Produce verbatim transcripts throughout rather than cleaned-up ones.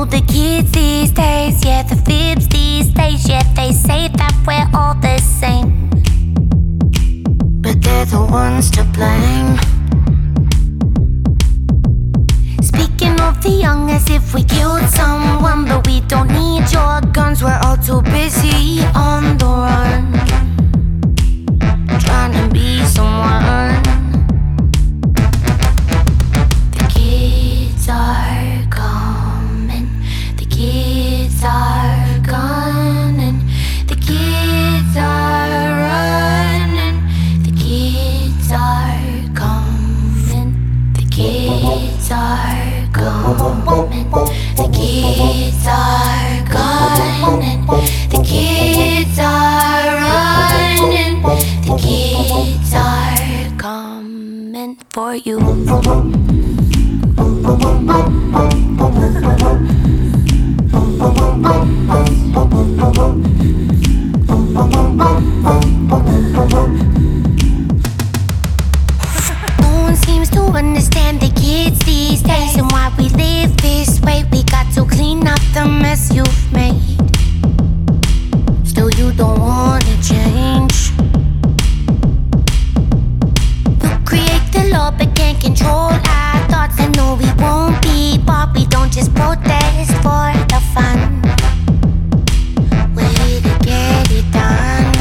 to the kids these days, yeah, the fibs these days, yeah, they say that we're all the same, but they're the ones to blame. Speaking of the young as if we killed someone, but we don't need your guns, we're all too busy on the run, trying to be someone. The kids are coming, the kids are gunning, the kids are running, the kids are coming, the kids are coming, the kids are gunning, the kids are running, the kids are coming for you. No one seems to understand the kids these days and why we live this way. We got to clean up the mess you've made. Still you don't wanna change. You create the law but can't control our thoughts. I know we won't be bought. We don't just protest for the fun. We're here to get it done.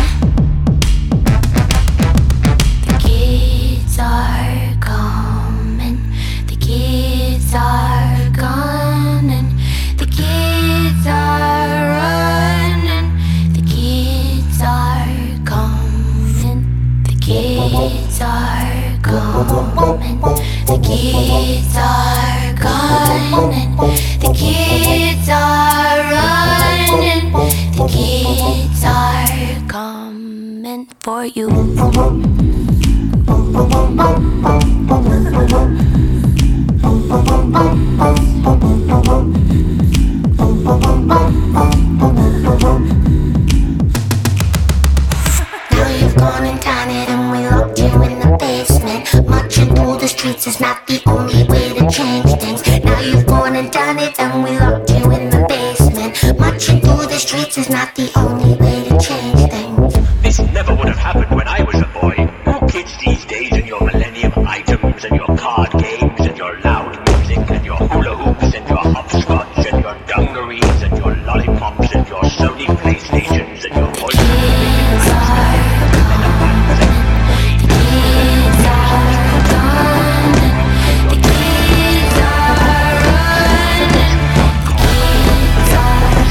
The kids are coming, the kids are gunning, the kids are running, the kids are coming, the kids are coming, the kids are gunning, the kids are running, the kids are coming for you. Now you've gone and done it and we locked you in the basement. Marching through the streets is not the only way to change things. Now you've gone and done it and we locked you in the basement. Marching through the streets is not the only way to change things. This never would have happened when I was a boy. You kids these days and your millennium items and your card games and your loud music and your hula hoops and your hopscotch and your dungarees and your lollipops and your Sony PlayStations and your voice.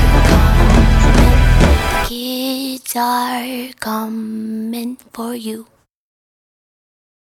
Kids are coming for you.